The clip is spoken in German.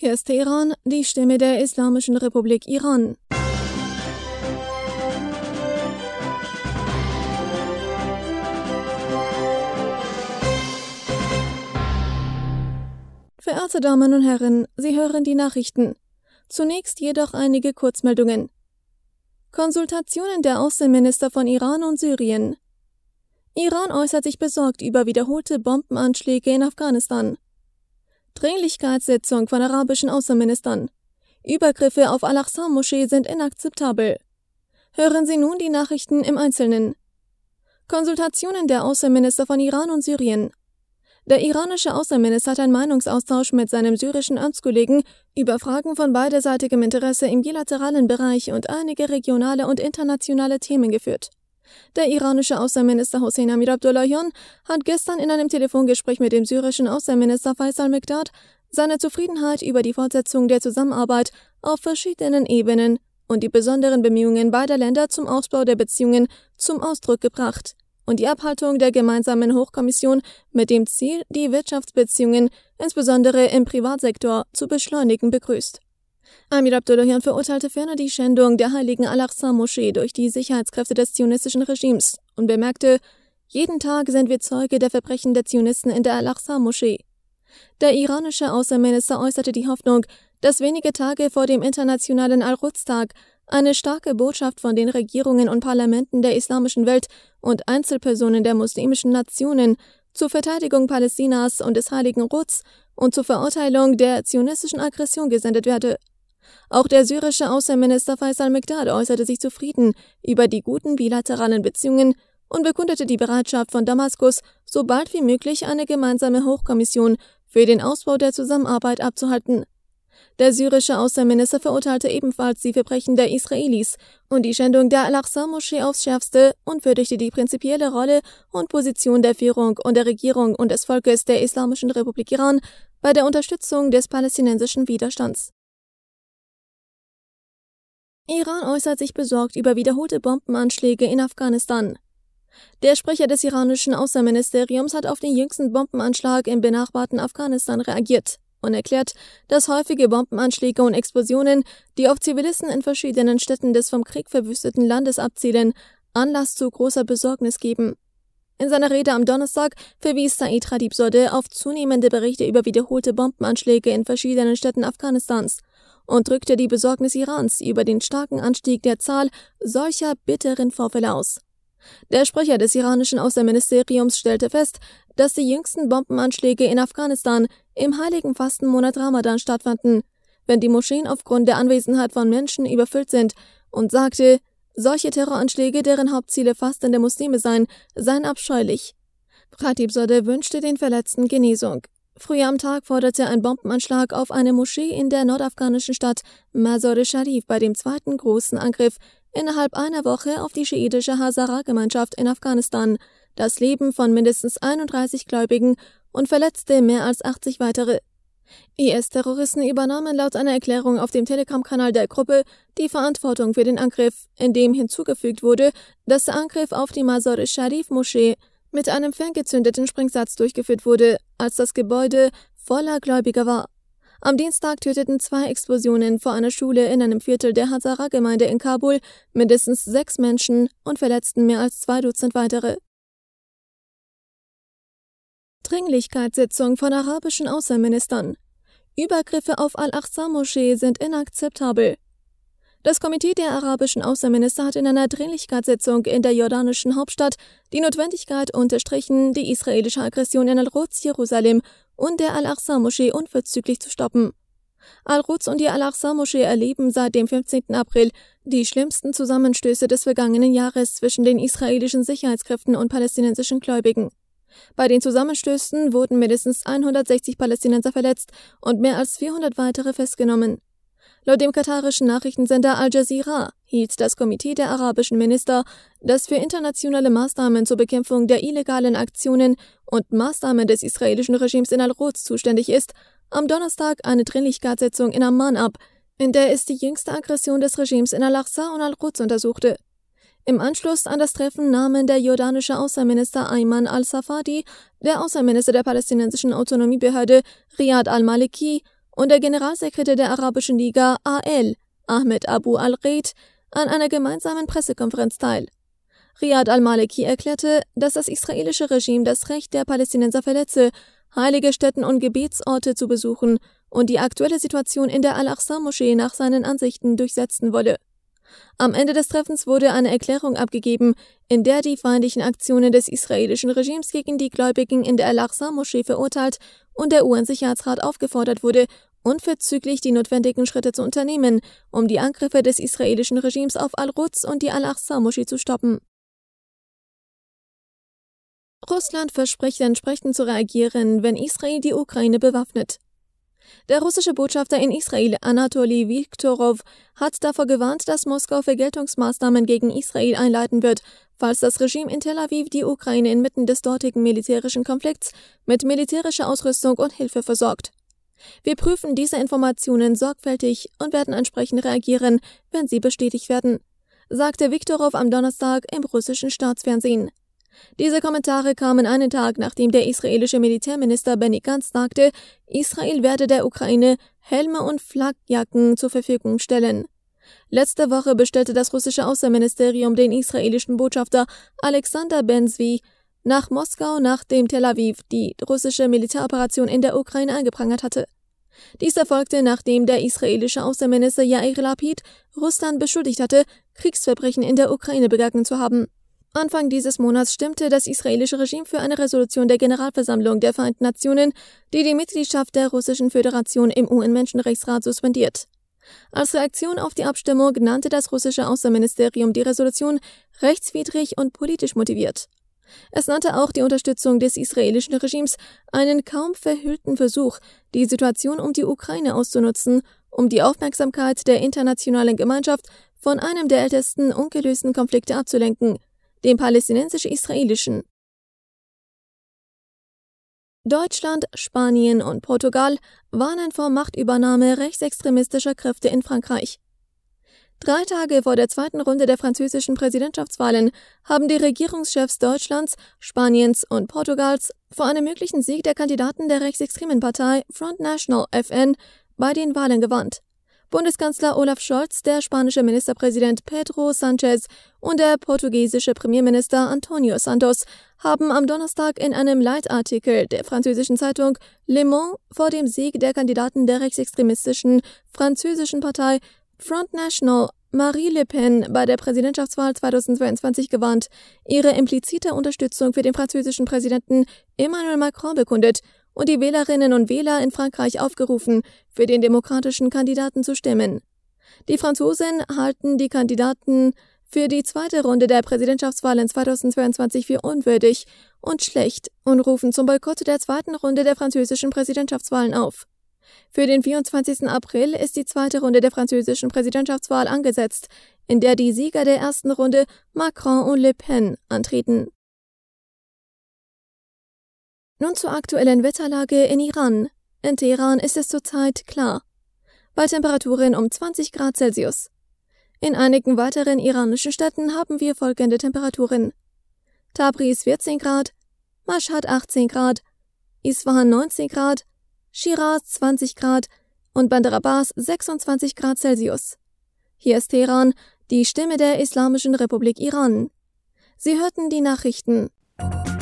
Hier ist Teheran, die Stimme der Islamischen Republik Iran. Verehrte Damen und Herren, Sie hören die Nachrichten. Zunächst jedoch einige Kurzmeldungen. Konsultationen der Außenminister von Iran und Syrien. Iran äußert sich besorgt über wiederholte Bombenanschläge in Afghanistan. Dringlichkeitssitzung von arabischen Außenministern. Übergriffe auf Al-Aqsa-Moschee sind inakzeptabel. Hören Sie nun die Nachrichten im Einzelnen. Konsultationen der Außenminister von Iran und Syrien. Der iranische Außenminister hat einen Meinungsaustausch mit seinem syrischen Amtskollegen über Fragen von beiderseitigem Interesse im bilateralen Bereich und einige regionale und internationale Themen geführt. Der iranische Außenminister Hossein Amir Abdollahian hat gestern in einem Telefongespräch mit dem syrischen Außenminister Faisal Mekdad seine Zufriedenheit über die Fortsetzung der Zusammenarbeit auf verschiedenen Ebenen und die besonderen Bemühungen beider Länder zum Ausbau der Beziehungen zum Ausdruck gebracht und die Abhaltung der gemeinsamen Hochkommission mit dem Ziel, die Wirtschaftsbeziehungen, insbesondere im Privatsektor, zu beschleunigen, begrüßt. Amir Abdollahian verurteilte ferner die Schändung der heiligen Al-Aqsa-Moschee durch die Sicherheitskräfte des zionistischen Regimes und bemerkte, jeden Tag sind wir Zeuge der Verbrechen der Zionisten in der Al-Aqsa-Moschee. Der iranische Außenminister äußerte die Hoffnung, dass wenige Tage vor dem internationalen Al-Quds-Tag eine starke Botschaft von den Regierungen und Parlamenten der islamischen Welt und Einzelpersonen der muslimischen Nationen zur Verteidigung Palästinas und des heiligen Quds und zur Verurteilung der zionistischen Aggression gesendet werde. Auch der syrische Außenminister Faisal Mekdad äußerte sich zufrieden über die guten bilateralen Beziehungen und bekundete die Bereitschaft von Damaskus, so bald wie möglich eine gemeinsame Hochkommission für den Ausbau der Zusammenarbeit abzuhalten. Der syrische Außenminister verurteilte ebenfalls die Verbrechen der Israelis und die Schändung der Al-Aqsa-Moschee aufs Schärfste und würdigte die prinzipielle Rolle und Position der Führung und der Regierung und des Volkes der Islamischen Republik Iran bei der Unterstützung des palästinensischen Widerstands. Iran äußert sich besorgt über wiederholte Bombenanschläge in Afghanistan. Der Sprecher des iranischen Außenministeriums hat auf den jüngsten Bombenanschlag im benachbarten Afghanistan reagiert und erklärt, dass häufige Bombenanschläge und Explosionen, die auf Zivilisten in verschiedenen Städten des vom Krieg verwüsteten Landes abzielen, Anlass zu großer Besorgnis geben. In seiner Rede am Donnerstag verwies Said Khatibzadeh auf zunehmende Berichte über wiederholte Bombenanschläge in verschiedenen Städten Afghanistans und drückte die Besorgnis Irans über den starken Anstieg der Zahl solcher bitteren Vorfälle aus. Der Sprecher des iranischen Außenministeriums stellte fest, dass die jüngsten Bombenanschläge in Afghanistan im heiligen Fastenmonat Ramadan stattfanden, wenn die Moscheen aufgrund der Anwesenheit von Menschen überfüllt sind, und sagte, solche Terroranschläge, deren Hauptziele fastende Muslime seien abscheulich. Khatibzadeh wünschte den Verletzten Genesung. Früher am Tag forderte ein Bombenanschlag auf eine Moschee in der nordafghanischen Stadt Mazar-e-Sharif bei dem zweiten großen Angriff innerhalb einer Woche auf die schiitische Hazara-Gemeinschaft in Afghanistan das Leben von mindestens 31 Gläubigen und verletzte mehr als 80 weitere. IS-Terroristen übernahmen laut einer Erklärung auf dem Telegram-Kanal der Gruppe die Verantwortung für den Angriff, in dem hinzugefügt wurde, dass der Angriff auf die Mazar-e-Sharif-Moschee mit einem ferngezündeten Sprengsatz durchgeführt wurde, als das Gebäude voller Gläubiger war. Am Dienstag töteten 2 Explosionen vor einer Schule in einem Viertel der Hazara-Gemeinde in Kabul mindestens 6 Menschen und verletzten mehr als 2 Dutzend weitere. Dringlichkeitssitzung von arabischen Außenministern. Übergriffe auf Al-Aqsa-Moschee sind inakzeptabel. Das Komitee der arabischen Außenminister hat in einer Dringlichkeitssitzung in der jordanischen Hauptstadt die Notwendigkeit unterstrichen, die israelische Aggression in Al-Quds, Jerusalem und der Al-Aqsa-Moschee unverzüglich zu stoppen. Al-Quds und die Al-Aqsa-Moschee erleben seit dem 15. April die schlimmsten Zusammenstöße des vergangenen Jahres zwischen den israelischen Sicherheitskräften und palästinensischen Gläubigen. Bei den Zusammenstößen wurden mindestens 160 Palästinenser verletzt und mehr als 400 weitere festgenommen. Laut dem katarischen Nachrichtensender Al Jazeera hielt das Komitee der arabischen Minister, das für internationale Maßnahmen zur Bekämpfung der illegalen Aktionen und Maßnahmen des israelischen Regimes in Al-Quds zuständig ist, am Donnerstag eine Dringlichkeitssitzung in Amman ab, in der es die jüngste Aggression des Regimes in Al-Aqsa und Al-Quds untersuchte. Im Anschluss an das Treffen nahmen der jordanische Außenminister Ayman al-Safadi, der Außenminister der palästinensischen Autonomiebehörde Riyad al-Maliki und der Generalsekretär der Arabischen Liga AL, Ahmed Abu al-Gheit, an einer gemeinsamen Pressekonferenz teil. Riyad al-Maliki erklärte, dass das israelische Regime das Recht der Palästinenser verletze, heilige Stätten und Gebetsorte zu besuchen und die aktuelle Situation in der Al-Aqsa-Moschee nach seinen Ansichten durchsetzen wolle. Am Ende des Treffens wurde eine Erklärung abgegeben, in der die feindlichen Aktionen des israelischen Regimes gegen die Gläubigen in der Al-Aqsa-Moschee verurteilt und der UN-Sicherheitsrat aufgefordert wurde, unverzüglich die notwendigen Schritte zu unternehmen, um die Angriffe des israelischen Regimes auf Al-Quds und die Al-Aqsa-Moschee zu stoppen. Russland verspricht entsprechend zu reagieren, wenn Israel die Ukraine bewaffnet. Der russische Botschafter in Israel, Anatoli Viktorow, hat davor gewarnt, dass Moskau Vergeltungsmaßnahmen gegen Israel einleiten wird, falls das Regime in Tel Aviv die Ukraine inmitten des dortigen militärischen Konflikts mit militärischer Ausrüstung und Hilfe versorgt. Wir prüfen diese Informationen sorgfältig und werden entsprechend reagieren, wenn sie bestätigt werden, sagte Viktorow am Donnerstag im russischen Staatsfernsehen. Diese Kommentare kamen einen Tag, nachdem der israelische Militärminister Benny Gantz sagte, Israel werde der Ukraine Helme und Flakjacken zur Verfügung stellen. Letzte Woche bestellte das russische Außenministerium den israelischen Botschafter Alexander Ben-Zvi nach Moskau, nachdem Tel Aviv die russische Militäroperation in der Ukraine angeprangert hatte. Dies erfolgte, nachdem der israelische Außenminister Yair Lapid Russland beschuldigt hatte, Kriegsverbrechen in der Ukraine begangen zu haben. Anfang dieses Monats stimmte das israelische Regime für eine Resolution der Generalversammlung der Vereinten Nationen, die die Mitgliedschaft der Russischen Föderation im UN-Menschenrechtsrat suspendiert. Als Reaktion auf die Abstimmung nannte das russische Außenministerium die Resolution rechtswidrig und politisch motiviert. Es nannte auch die Unterstützung des israelischen Regimes einen kaum verhüllten Versuch, die Situation um die Ukraine auszunutzen, um die Aufmerksamkeit der internationalen Gemeinschaft von einem der ältesten ungelösten Konflikte abzulenken, dem palästinensisch-israelischen. Deutschland, Spanien und Portugal warnen vor Machtübernahme rechtsextremistischer Kräfte in Frankreich. 3 Tage vor der zweiten Runde der französischen Präsidentschaftswahlen haben die Regierungschefs Deutschlands, Spaniens und Portugals vor einem möglichen Sieg der Kandidaten der rechtsextremen Partei Front National FN bei den Wahlen gewarnt. Bundeskanzler Olaf Scholz, der spanische Ministerpräsident Pedro Sánchez und der portugiesische Premierminister Antonio Santos haben am Donnerstag in einem Leitartikel der französischen Zeitung Le Monde vor dem Sieg der Kandidaten der rechtsextremistischen französischen Partei Front National Marie Le Pen bei der Präsidentschaftswahl 2022 gewarnt, ihre implizite Unterstützung für den französischen Präsidenten Emmanuel Macron bekundet und die Wählerinnen und Wähler in Frankreich aufgerufen, für den demokratischen Kandidaten zu stimmen. Die Franzosen halten die Kandidaten für die zweite Runde der Präsidentschaftswahlen 2022 für unwürdig und schlecht und rufen zum Boykott der zweiten Runde der französischen Präsidentschaftswahlen auf. Für den 24. April ist die zweite Runde der französischen Präsidentschaftswahl angesetzt, in der die Sieger der ersten Runde, Macron und Le Pen, antreten. Nun zur aktuellen Wetterlage in Iran. In Teheran ist es zurzeit klar, bei Temperaturen um 20 Grad Celsius. In einigen weiteren iranischen Städten haben wir folgende Temperaturen: Tabriz 14 Grad, Mashhad 18 Grad, Isfahan 19 Grad, Shiraz 20 Grad und Bandar Abbas 26 Grad Celsius. Hier ist Teheran, die Stimme der Islamischen Republik Iran. Sie hörten die Nachrichten.